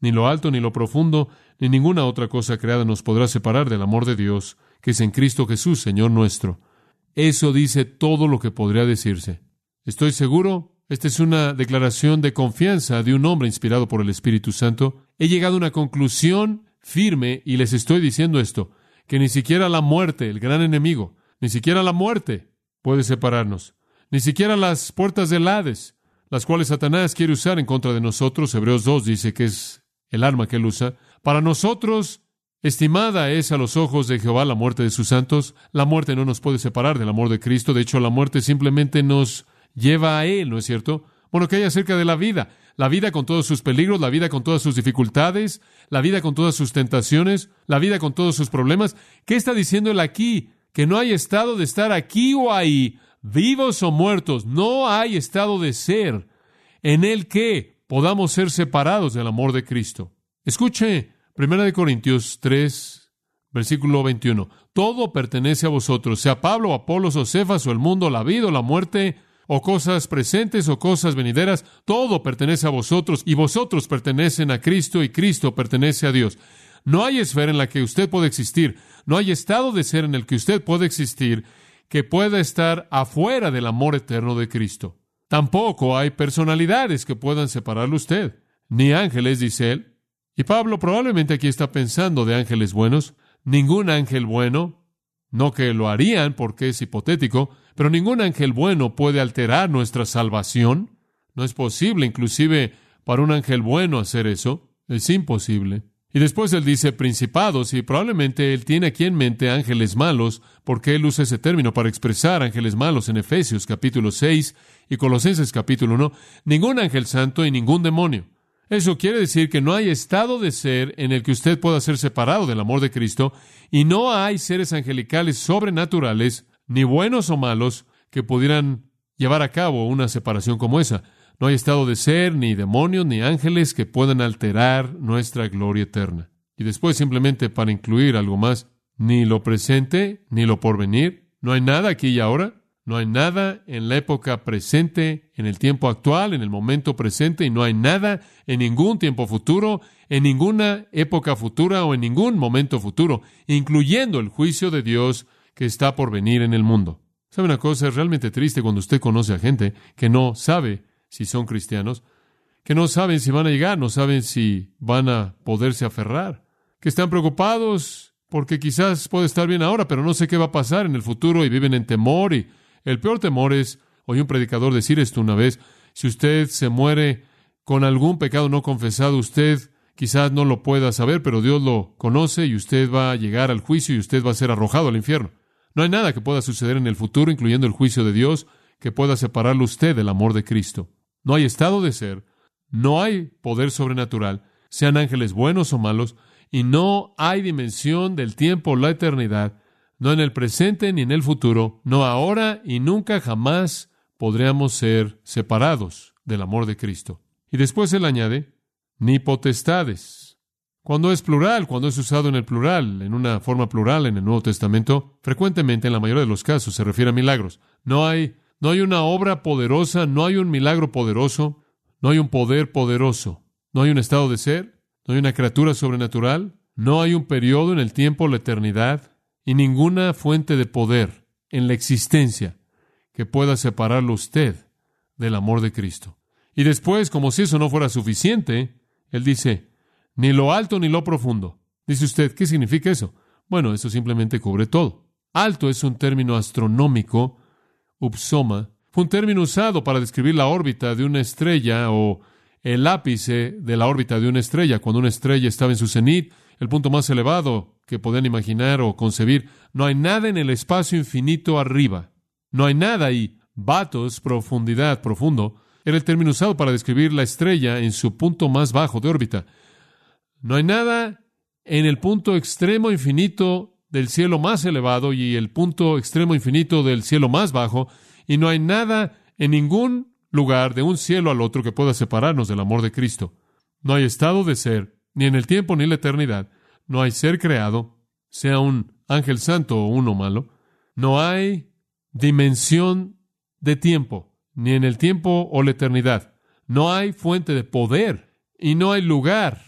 ni lo alto, ni lo profundo, ni ninguna otra cosa creada nos podrá separar del amor de Dios, que es en Cristo Jesús, Señor nuestro. Eso dice todo lo que podría decirse. Estoy seguro, esta es una declaración de confianza de un hombre inspirado por el Espíritu Santo. He llegado a una conclusión firme y les estoy diciendo esto, que ni siquiera la muerte, el gran enemigo, ni siquiera la muerte puede separarnos, ni siquiera las puertas del Hades, las cuales Satanás quiere usar en contra de nosotros. Hebreos dos dice que es el arma que él usa. Para nosotros, estimada es a los ojos de Jehová la muerte de sus santos. La muerte no nos puede separar del amor de Cristo. De hecho, la muerte simplemente nos lleva a Él, ¿no es cierto? Bueno, ¿qué hay acerca de la vida? La vida con todos sus peligros, la vida con todas sus dificultades, la vida con todas sus tentaciones, la vida con todos sus problemas. ¿Qué está diciendo él aquí? Que no hay estado de estar aquí o ahí, vivos o muertos. No hay estado de ser en el que podamos ser separados del amor de Cristo. Escuche, Primera de Corintios tres, versículo veintiuno. Todo pertenece a vosotros, sea Pablo, o Apolos, o Cefas, o el mundo, la vida, o la muerte, o cosas presentes, o cosas venideras. Todo pertenece a vosotros, y vosotros pertenecen a Cristo, y Cristo pertenece a Dios. No hay esfera en la que usted puede existir, no hay estado de ser en el que usted puede existir que pueda estar afuera del amor eterno de Cristo. Tampoco hay personalidades que puedan separarlo usted, ni ángeles, dice él. Y Pablo probablemente aquí está pensando de ángeles buenos. Ningún ángel bueno, no que lo harían porque es hipotético, pero ningún ángel bueno puede alterar nuestra salvación. No es posible, inclusive para un ángel bueno hacer eso. Es imposible. Y después él dice principados, y probablemente él tiene aquí en mente ángeles malos, porque él usa ese término para expresar ángeles malos en Efesios capítulo seis y Colosenses capítulo uno. Ningún ángel santo y ningún demonio. Eso quiere decir que no hay estado de ser en el que usted pueda ser separado del amor de Cristo, y no hay seres angelicales sobrenaturales, ni buenos o malos, que pudieran llevar a cabo una separación como esa. No hay estado de ser, ni demonios, ni ángeles que puedan alterar nuestra gloria eterna. Y después, simplemente para incluir algo más, ni lo presente, ni lo porvenir. No hay nada aquí y ahora. No hay nada en la época presente, en el tiempo actual, en el momento presente, y no hay nada en ningún tiempo futuro, en ninguna época futura o en ningún momento futuro, incluyendo el juicio de Dios que está por venir en el mundo. ¿Sabe una cosa? Es realmente triste cuando usted conoce a gente que no sabe si son cristianos, que no saben si van a llegar, no saben si van a poderse aferrar, que están preocupados porque quizás puede estar bien ahora, pero no sé qué va a pasar en el futuro, y viven en temor. Y el peor temor es, oí un predicador decir esto una vez, si usted se muere con algún pecado no confesado, usted quizás no lo pueda saber, pero Dios lo conoce, y usted va a llegar al juicio y usted va a ser arrojado al infierno. No hay nada que pueda suceder en el futuro, incluyendo el juicio de Dios, que pueda separarlo usted del amor de Cristo. No hay estado de ser, no hay poder sobrenatural, sean ángeles buenos o malos, y no hay dimensión del tiempo o la eternidad, no en el presente ni en el futuro, no ahora y nunca jamás podríamos ser separados del amor de Cristo. Y después él añade, ni potestades. Cuando es plural, cuando es usado en el plural, en una forma plural en el Nuevo Testamento, frecuentemente, en la mayoría de los casos, se refiere a milagros. No hay, no hay una obra poderosa, no hay un milagro poderoso, no hay un poder poderoso, no hay un estado de ser, no hay una criatura sobrenatural, no hay un periodo en el tiempo o la eternidad, y ninguna fuente de poder en la existencia que pueda separarlo usted del amor de Cristo. Y después, como si eso no fuera suficiente, él dice, ni lo alto ni lo profundo. Dice usted, ¿qué significa eso? Bueno, eso simplemente cubre todo. Alto es un término astronómico, upsoma. Fue un término usado para describir la órbita de una estrella o el ápice de la órbita de una estrella. Cuando una estrella estaba en su cenit, el punto más elevado que podían imaginar o concebir. No hay nada en el espacio infinito arriba. No hay nada ahí. Batos, profundidad, profundo, era el término usado para describir la estrella en su punto más bajo de órbita. No hay nada en el punto extremo infinito del cielo más elevado y el punto extremo infinito del cielo más bajo, y no hay nada en ningún lugar de un cielo al otro que pueda separarnos del amor de Cristo. No hay estado de ser, ni en el tiempo ni en la eternidad. No hay ser creado, sea un ángel santo o uno malo. No hay dimensión de tiempo, ni en el tiempo o la eternidad. No hay fuente de poder, y no hay lugar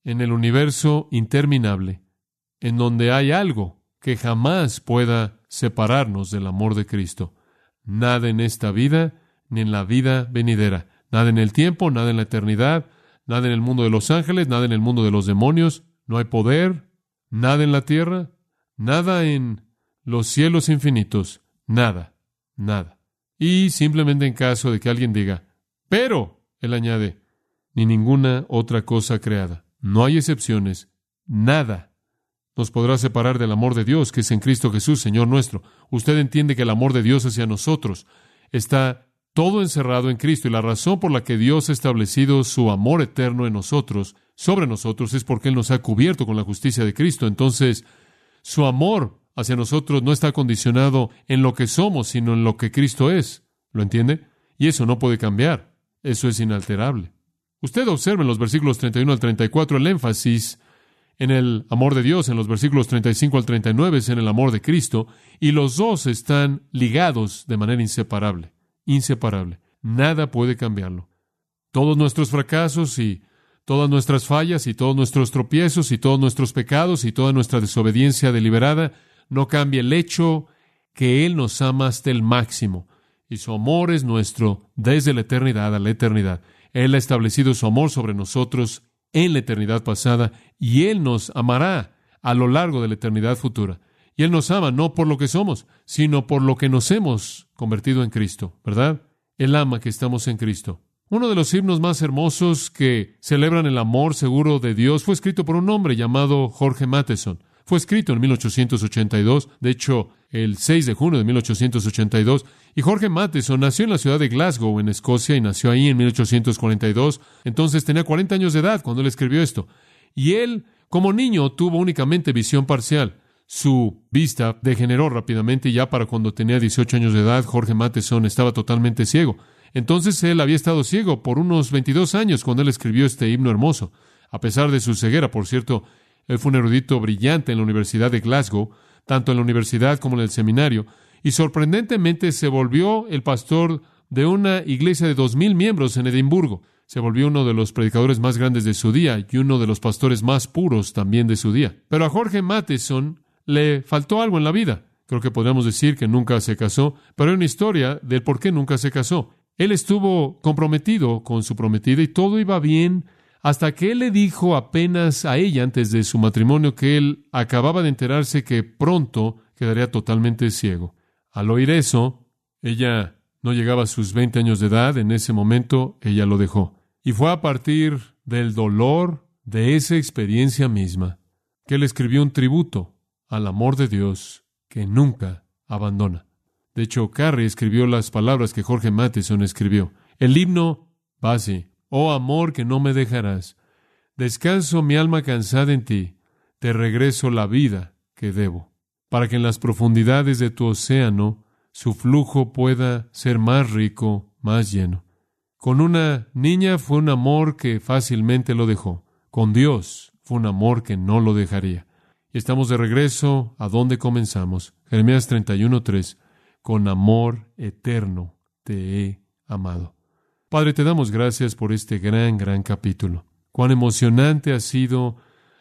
en el universo interminable, en donde hay algo que jamás pueda separarnos del amor de Cristo. Nada en esta vida, ni en la vida venidera. Nada en el tiempo, nada en la eternidad, nada en el mundo de los ángeles, nada en el mundo de los demonios. No hay poder, nada en la tierra, nada en los cielos infinitos. Nada, nada. Y simplemente en caso de que alguien diga, pero, él añade, ni ninguna otra cosa creada. No hay excepciones. Nada nos podrá separar del amor de Dios que es en Cristo Jesús, Señor nuestro. Usted entiende que el amor de Dios hacia nosotros está todo encerrado en Cristo, y la razón por la que Dios ha establecido su amor eterno en nosotros, sobre nosotros, es porque Él nos ha cubierto con la justicia de Cristo. Entonces, su amor hacia nosotros no está condicionado en lo que somos, sino en lo que Cristo es. ¿Lo entiende? Y eso no puede cambiar. Eso es inalterable. Usted observa en los versículos treinta y uno al treinta y cuatro el énfasis en el amor de Dios. En los versículos treinta y cinco al treinta y nueve es en el amor de Cristo, y los dos están ligados de manera inseparable. Inseparable. Nada puede cambiarlo. Todos nuestros fracasos y todas nuestras fallas y todos nuestros tropiezos y todos nuestros pecados y toda nuestra desobediencia deliberada no cambia el hecho que Él nos ama hasta el máximo, y su amor es nuestro desde la eternidad a la eternidad. Él ha establecido su amor sobre nosotros en la eternidad pasada, y Él nos amará a lo largo de la eternidad futura. Y Él nos ama no por lo que somos, sino por lo que nos hemos convertido en Cristo, ¿verdad? Él ama que estamos en Cristo. Uno de los himnos más hermosos que celebran el amor seguro de Dios fue escrito por un hombre llamado Jorge Matheson. Fue escrito en mil ochocientos ochenta y dos, de hecho, el seis de junio de mil ochocientos ochenta y dos, y Jorge Matheson nació en la ciudad de Glasgow, en Escocia, y nació ahí en mil ochocientos cuarenta y dos. Entonces tenía cuarenta años de edad cuando él escribió esto. Y él, como niño, tuvo únicamente visión parcial. Su vista degeneró rápidamente, y ya para cuando tenía dieciocho años de edad, Jorge Matheson estaba totalmente ciego. Entonces él había estado ciego por unos veintidós años cuando él escribió este himno hermoso. A pesar de su ceguera, por cierto, él fue un erudito brillante en la Universidad de Glasgow, tanto en la universidad como en el seminario, y sorprendentemente se volvió el pastor de una iglesia de dos mil miembros en Edimburgo. Se volvió uno de los predicadores más grandes de su día y uno de los pastores más puros también de su día. Pero a Jorge Matheson le faltó algo en la vida. Creo que podríamos decir que nunca se casó, pero hay una historia del por qué nunca se casó. Él estuvo comprometido con su prometida y todo iba bien hasta que él le dijo apenas a ella antes de su matrimonio que él acababa de enterarse que pronto quedaría totalmente ciego. Al oír eso, ella no llegaba a sus veinte años de edad. En ese momento, ella lo dejó. Y fue a partir del dolor de esa experiencia misma que él escribió un tributo al amor de Dios que nunca abandona. De hecho, Carrie escribió las palabras que Jorge Matheson escribió. El himno va así: oh amor que no me dejarás, descanso mi alma cansada en ti, te regreso la vida que debo, para que en las profundidades de tu océano su flujo pueda ser más rico, más lleno. Con una niña fue un amor que fácilmente lo dejó. Con Dios fue un amor que no lo dejaría. Y estamos de regreso a donde comenzamos. Jeremías treinta y uno, tres. Con amor eterno te he amado. Padre, te damos gracias por este gran, gran capítulo. Cuán emocionante ha sido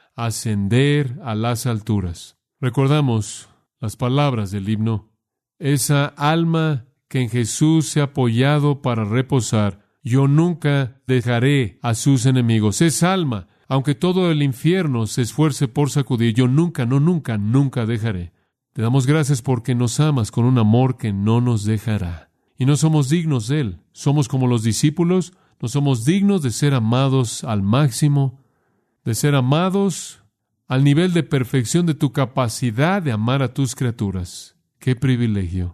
ascender a las alturas. Recordamos las palabras del himno. Esa alma que en Jesús se ha apoyado para reposar, yo nunca dejaré a sus enemigos. Esa alma, aunque todo el infierno se esfuerce por sacudir, yo nunca, no, nunca, nunca dejaré. Te damos gracias porque nos amas con un amor que no nos dejará. Y no somos dignos de Él. Somos como los discípulos, no somos dignos de ser amados al máximo, de ser amados al nivel de perfección de tu capacidad de amar a tus criaturas. ¡Qué privilegio!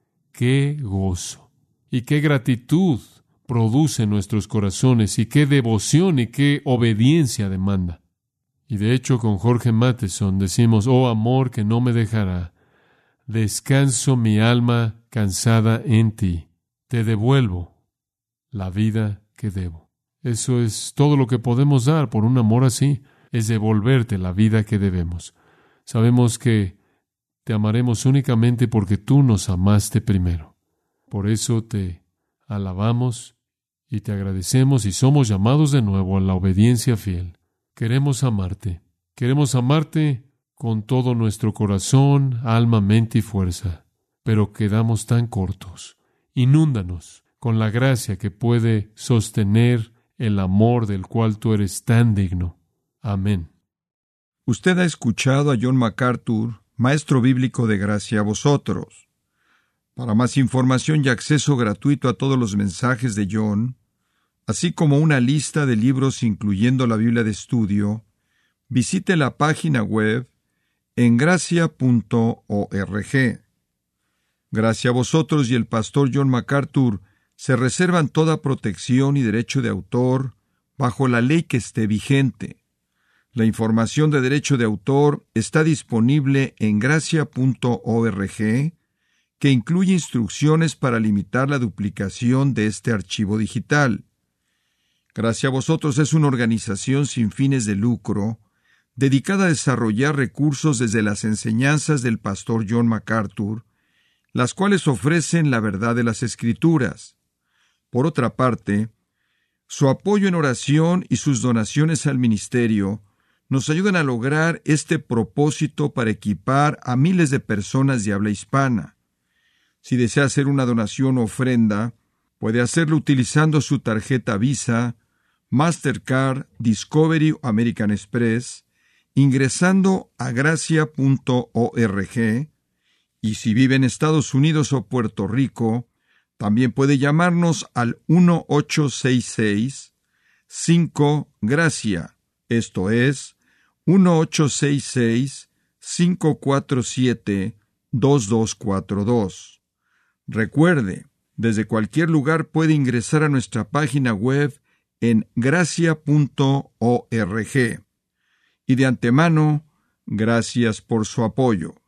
¡Qué gozo! Y qué gratitud produce en nuestros corazones, y qué devoción y qué obediencia demanda. Y de hecho con Jorge Matheson decimos: oh amor que no me dejará, descanso mi alma cansada en ti, te devuelvo la vida que debo. Eso es todo lo que podemos dar por un amor así, es devolverte la vida que debemos. Sabemos que te amaremos únicamente porque tú nos amaste primero. Por eso te alabamos y te agradecemos y somos llamados de nuevo a la obediencia fiel. Queremos amarte. Queremos amarte con todo nuestro corazón, alma, mente y fuerza. Pero quedamos tan cortos. Inúndanos con la gracia que puede sostener el amor del cual tú eres tan digno. Amén. Usted ha escuchado a John MacArthur, maestro bíblico de Gracia a Vosotros. Para más información y acceso gratuito a todos los mensajes de John, así como una lista de libros incluyendo la Biblia de estudio, visite la página web en gracia punto org. Gracia a Vosotros y el pastor John MacArthur se reservan toda protección y derecho de autor bajo la ley que esté vigente. La información de derecho de autor está disponible en gracia punto org, que incluye instrucciones para limitar la duplicación de este archivo digital. Gracia a Vosotros es una organización sin fines de lucro, dedicada a desarrollar recursos desde las enseñanzas del pastor John MacArthur, las cuales ofrecen la verdad de las Escrituras. Por otra parte, su apoyo en oración y sus donaciones al ministerio nos ayudan a lograr este propósito para equipar a miles de personas de habla hispana. Si desea hacer una donación o ofrenda, puede hacerlo utilizando su tarjeta Visa, Mastercard, Discovery o American Express, ingresando a gracia punto org, y si vive en Estados Unidos o Puerto Rico, también puede llamarnos al uno ocho seis seis cinco gracia, esto es, uno ocho seis seis cinco cuatro siete dos dos cuatro dos. Recuerde, desde cualquier lugar puede ingresar a nuestra página web en gracia punto org. Y de antemano, gracias por su apoyo.